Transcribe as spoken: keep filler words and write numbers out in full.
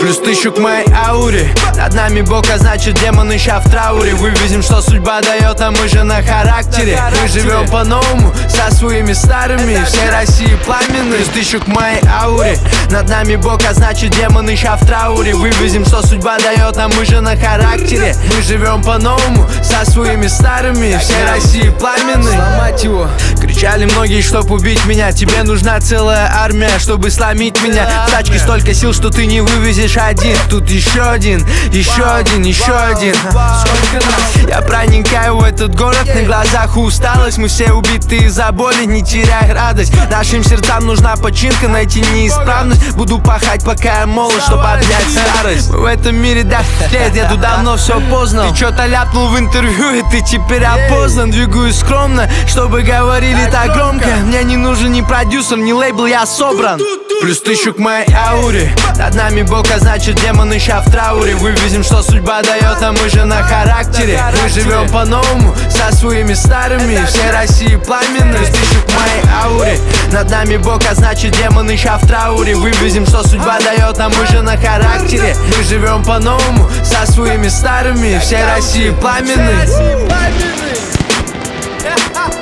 Плюс тысячу к моей ауре. Над нами Бог, а значит демоны ща в трауре. Вывезем, что судьба дает, а мы же на характере. Мы живем по-новому, со своими старыми. Всей России пламенны. Плюс тысячу к моей ауре. Над нами Бог, а значит демоны ща в трауре. Вывезем, что судьба дает, а мы же на характере. Мы живем по-новому, со своими старыми. Всей России пламенны. Сломать его. Кричали многие, чтоб убить меня. Тебе нужна целая армия, чтобы сломить меня. В тачке столько сил, что ты не вывезешь один. Тут еще один, еще один, еще один. Сколько нас? Я проникаю в этот город, на глазах усталость. Мы все убиты из-за боли, не теряй радость. Нашим сердцам нужна починка, найти неисправность. Буду пахать, пока я молод, чтоб обнять старость. В этом мире да лет, я тут давно все познал. Ты чё-то ляпнул в интервью, и ты теперь опознан. Двигаюсь скромно, чтобы говорили так громко. Мне не нужен ни продюсер, ни лейбл, я собран. Плюс тысячу к моей ауре. Над нами Бог, а значит демоны ща в трауре. Вывезем, что судьба дает, а мы же на характере. Мы живем по-новому, со своими старыми. Всей России пламенны. Плюс тысячу к моей ауре. Над нами Бог, а значит демоны ща в трауре. Вывезем, что судьба дает, а мы же на характере. Мы живем по-новому, со своими старыми. Всей России пламенны.